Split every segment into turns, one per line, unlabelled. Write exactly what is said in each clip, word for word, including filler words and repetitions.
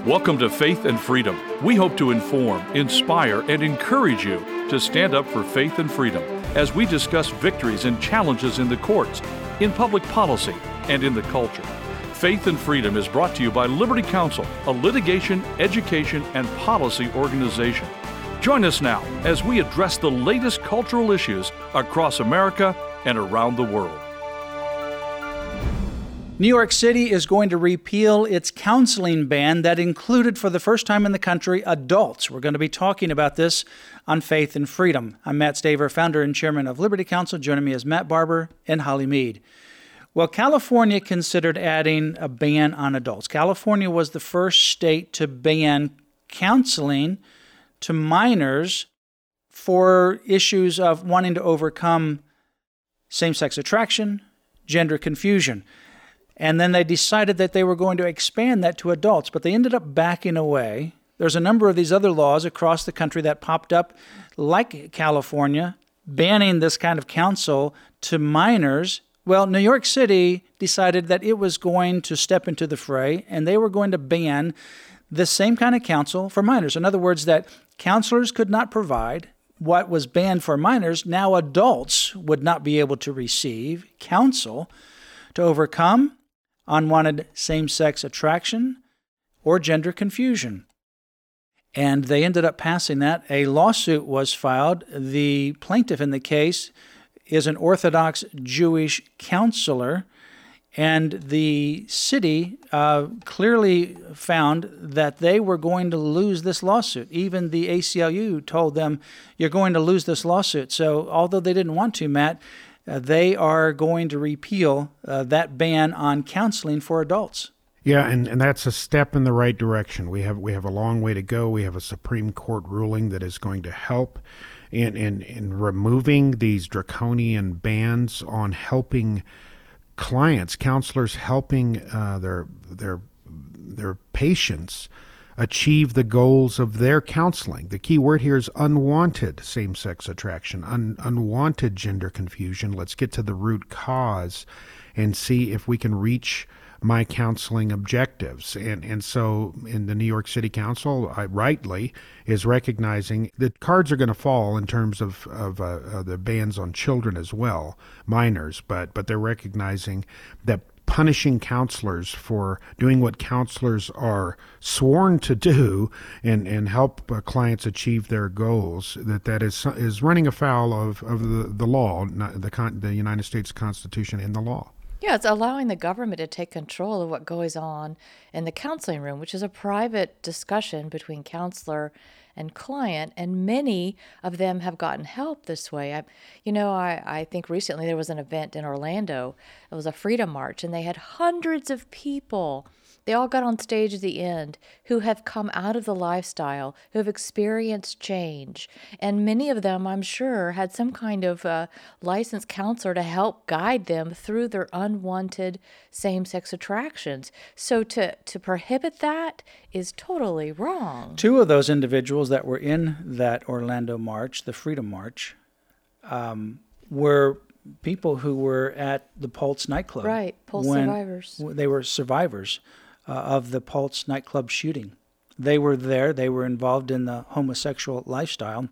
Welcome to Faith and Freedom. We hope to inform, inspire, and encourage you to stand up for faith and freedom as we discuss victories and challenges in the courts, in public policy, and in the culture. Faith and Freedom is brought to you by Liberty Counsel, a litigation, education, and policy organization. Join us now as we address the latest cultural issues across America and around the world.
New York City is going to repeal its counseling ban that included, for the first time in the country, adults. We're going to be talking about this on Faith and Freedom. I'm Matt Staver, founder and chairman of Liberty Counsel. Joining me is Matt Barber and Holly Mead. Well, California considered adding a ban on adults. California was the first state to ban counseling to minors for issues of wanting to overcome same-sex attraction, gender confusion. And then they decided that they were going to expand that to adults, but they ended up backing away. There's a number of these other laws across the country that popped up, like California, banning this kind of counsel to minors. Well, New York City decided that it was going to step into the fray, and they were going to ban the same kind of counsel for minors. In other words, that counselors could not provide what was banned for minors. Now adults would not be able to receive counsel to overcome unwanted same-sex attraction or gender confusion. And they ended up passing that. A lawsuit was filed. The plaintiff in the case is an Orthodox Jewish counselor, and the city uh, clearly found that they were going to lose this lawsuit. Even the A C L U told them, you're going to lose this lawsuit. So although they didn't want to, Matt, Uh, they are going to repeal uh, that ban on counseling for adults.
Yeah, and, and that's a step in the right direction. We have we have a long way to go. We have a Supreme Court ruling that is going to help in in, in removing these draconian bans on helping clients, counselors helping uh, their their their patients achieve the goals of their counseling. The key word here is unwanted same-sex attraction, un- unwanted gender confusion. Let's get to the root cause and see if we can reach my counseling objectives. And and so in the New York City Council, I, rightly, is recognizing that cards are going to fall in terms of, of uh, uh, the bans on children as well, minors, but but they're recognizing that punishing counselors for doing what counselors are sworn to do and, and help uh, clients achieve their goals, that that is is running afoul of, of the, the law, not the, con- the United States Constitution and the law.
Yeah, it's allowing the government to take control of what goes on in the counseling room, which is a private discussion between counselor and client, and many of them have gotten help this way. I, you know, I, I think recently there was an event in Orlando. It was a Freedom March, and they had hundreds of people. They all got on stage at the end who have come out of the lifestyle, who have experienced change. And many of them, I'm sure, had some kind of uh, licensed counselor to help guide them through their unwanted same-sex attractions. So to, to prohibit that is totally wrong.
Two of those individuals that were in that Orlando March, the Freedom March, um, were people who were at the Pulse nightclub.
Right, Pulse
when
survivors.
They were survivors uh, of the Pulse nightclub shooting. They were there. They were involved in the homosexual lifestyle.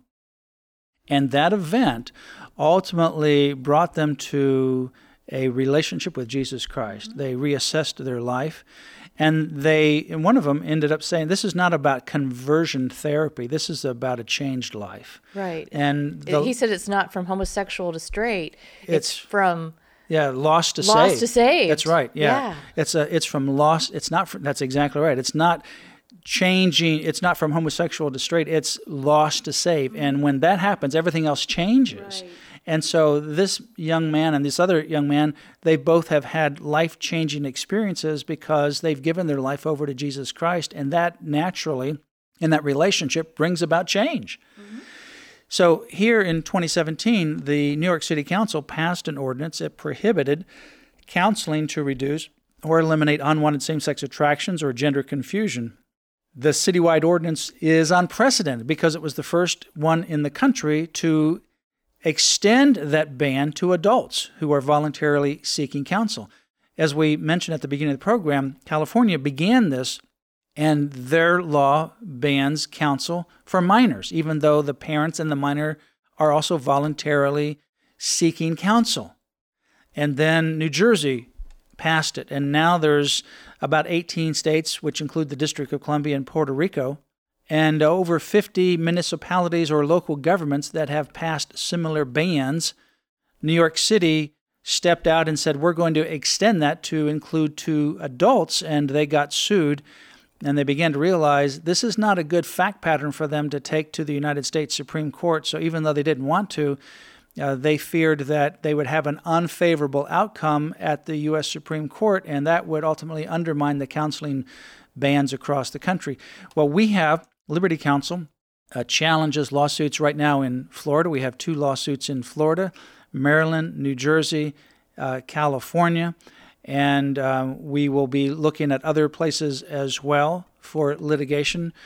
And that event ultimately brought them to a relationship with Jesus Christ. Mm-hmm. They reassessed their life. And they, and one of them ended up saying, this is not about conversion therapy. This is about a changed life.
Right.
And the,
he said it's not from homosexual to straight. It's,
it's
from
yeah, lost to saved.
Lost to saved.
That's right. Yeah.
yeah.
It's a. It's from lost. It's not. From, that's exactly right. It's not changing. It's not from homosexual to straight. It's lost to saved. And when that happens, everything else changes.
Right.
And so this young man and this other young man, they both have had life-changing experiences because they've given their life over to Jesus Christ, and that naturally, in that relationship, brings about change. Mm-hmm. So here in twenty seventeen, the New York City Council passed an ordinance that prohibited counseling to reduce or eliminate unwanted same-sex attractions or gender confusion. The citywide ordinance is unprecedented because it was the first one in the country to extend that ban to adults who are voluntarily seeking counsel. As we mentioned at the beginning of the program, California began this And their law bans counsel for minors, even though the parents and the minor are also voluntarily seeking counsel. And then New Jersey passed it. And now there's about eighteen states, which include the District of Columbia and Puerto Rico, and over fifty municipalities or local governments that have passed similar bans. New York City stepped out and said, we're going to extend that to include to adults, and they got sued. And they began to realize this is not a good fact pattern for them to take to the United States Supreme Court. So even though they didn't want to, uh, they feared that they would have an unfavorable outcome at the U S Supreme Court, and that would ultimately undermine the counseling bans across the country. Well, we have Liberty Counsel uh, challenges lawsuits right now in Florida. We have two lawsuits in Florida, Maryland, New Jersey, uh, California. And um, we will be looking at other places as well for litigation.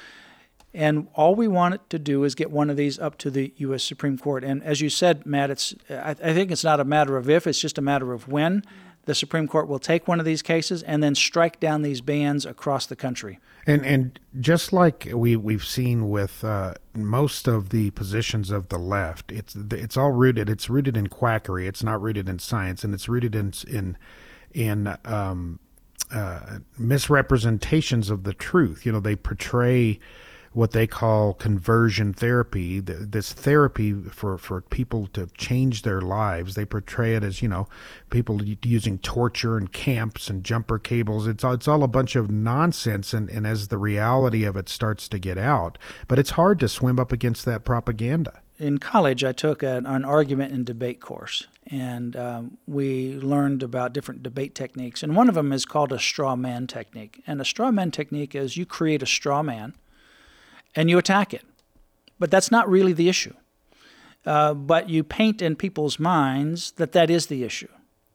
And all we want it to do is get one of these up to the U S Supreme Court. And as you said, Matt, it's I, I think it's not a matter of if, it's just a matter of when the Supreme Court will take one of these cases and then strike down these bans across the country.
And and just like we we've seen with uh, most of the positions of the left, it's it's all rooted. It's rooted in quackery. It's not rooted in science, and it's rooted in in in um, uh, misrepresentations of the truth. You know, they portray what they call conversion therapy, this therapy for, for people to change their lives. They portray it as, you know, people using torture and camps and jumper cables. It's all, it's all a bunch of nonsense, and, and as the reality of it starts to get out. But it's hard to swim up against that propaganda.
In college, I took an, an argument and debate course, and um, we learned about different debate techniques. And one of them is called a straw man technique. And a straw man technique is you create a straw man, and you attack it. But that's not really the issue. Uh, but you paint in people's minds that that is the issue.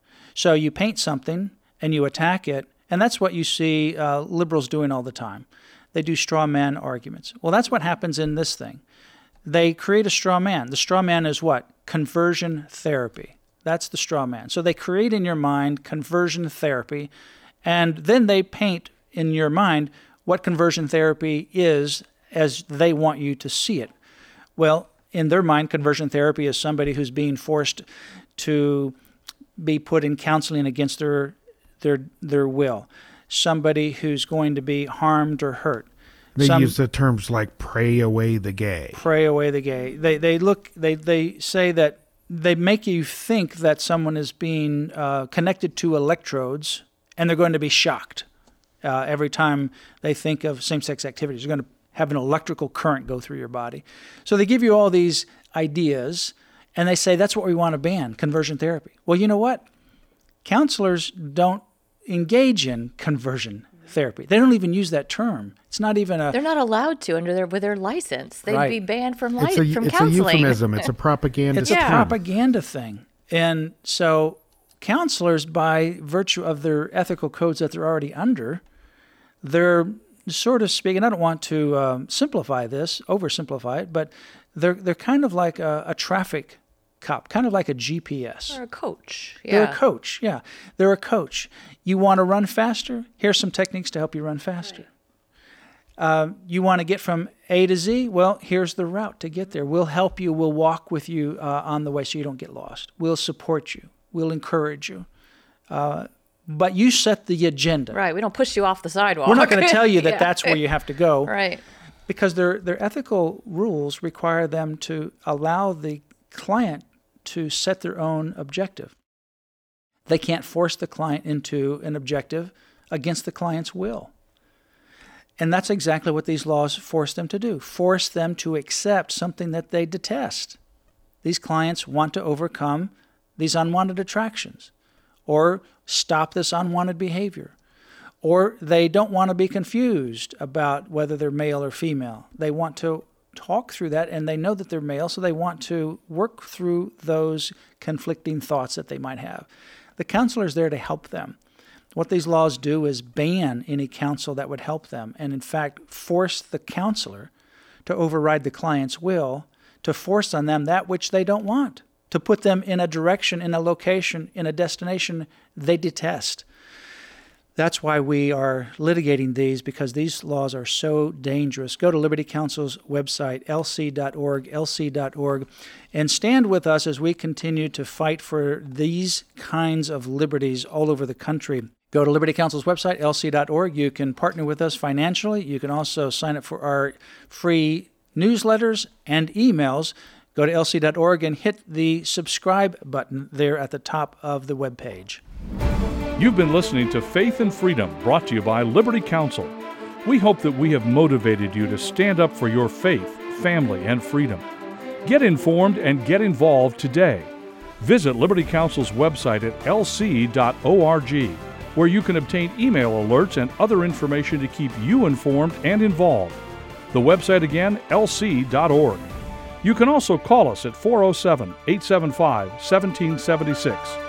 So you paint something and you attack it, and that's what you see uh, liberals doing all the time. They do straw man arguments. Well, that's what happens in this thing. They create a straw man. The straw man is what? Conversion therapy. That's the straw man. So they create in your mind conversion therapy, and then they paint in your mind what conversion therapy is as they want you to see it. Well, in their mind, conversion therapy is somebody who's being forced to be put in counseling against their their their will, somebody who's going to be harmed or hurt.
They
Some,
use the terms like pray away the gay.
Pray away the gay. They they look they they say that they make you think that someone is being uh, connected to electrodes, and they're going to be shocked uh, every time they think of same-sex activities. They're going to have an electrical current go through your body. So they give you all these ideas, and they say, that's what we want to ban, conversion therapy. Well, you know what? Counselors don't engage in conversion therapy. They don't even use that term. It's not even a...
They're not allowed to under their with their license. They'd
Right.
be banned from, li-
It's a,
from
it's
counseling.
a euphemism. It's a propaganda
It's
term.
a propaganda thing. And so counselors, by virtue of their ethical codes that they're already under, they're sort of speaking, I don't want to um, simplify this, oversimplify it, but they're they're kind of like a, a traffic cop, kind of like a G P S.
Or a coach. Yeah.
They're a coach, yeah. They're a coach. You want to run faster? Here's some techniques to help you run faster. Right. Uh, you want to get from A to Z? Well, here's the route to get there. We'll help you. We'll walk with you uh, on the way so you don't get lost. We'll support you. We'll encourage you. Uh, but you set the agenda.
Right. We don't push you off the sidewalk.
We're not going to tell you that
Yeah.
that's where you have to go.
Right.
Because their their ethical rules require them to allow the client to set their own objective. They can't force the client into an objective against the client's will. And that's exactly what these laws force them to do, force them to accept something that they detest. These clients want to overcome these unwanted attractions or stop this unwanted behavior. Or they don't want to be confused about whether they're male or female. They want to talk through that, and they know that they're male, so they want to work through those conflicting thoughts that they might have. The counselor is there to help them. What these laws do is ban any counsel that would help them, and in fact force the counselor to override the client's will, to force on them that which they don't want, to put them in a direction, in a location, in a destination they detest. That's why we are litigating these, because these laws are so dangerous. Go to Liberty Counsel's website, L C dot org, L C dot org, and stand with us as we continue to fight for these kinds of liberties all over the country. Go to Liberty Counsel's website, L C dot org. You can partner with us financially. You can also sign up for our free newsletters and emails. Go to L C dot org and hit the subscribe button there at the top of the webpage.
You've been listening to Faith and Freedom, brought to you by Liberty Counsel. We hope that we have motivated you to stand up for your faith, family, and freedom. Get informed and get involved today. Visit Liberty Counsel's website at L C dot org, where you can obtain email alerts and other information to keep you informed and involved. The website again, L C dot org. You can also call us at four oh seven, eight seven five, one seven seven six.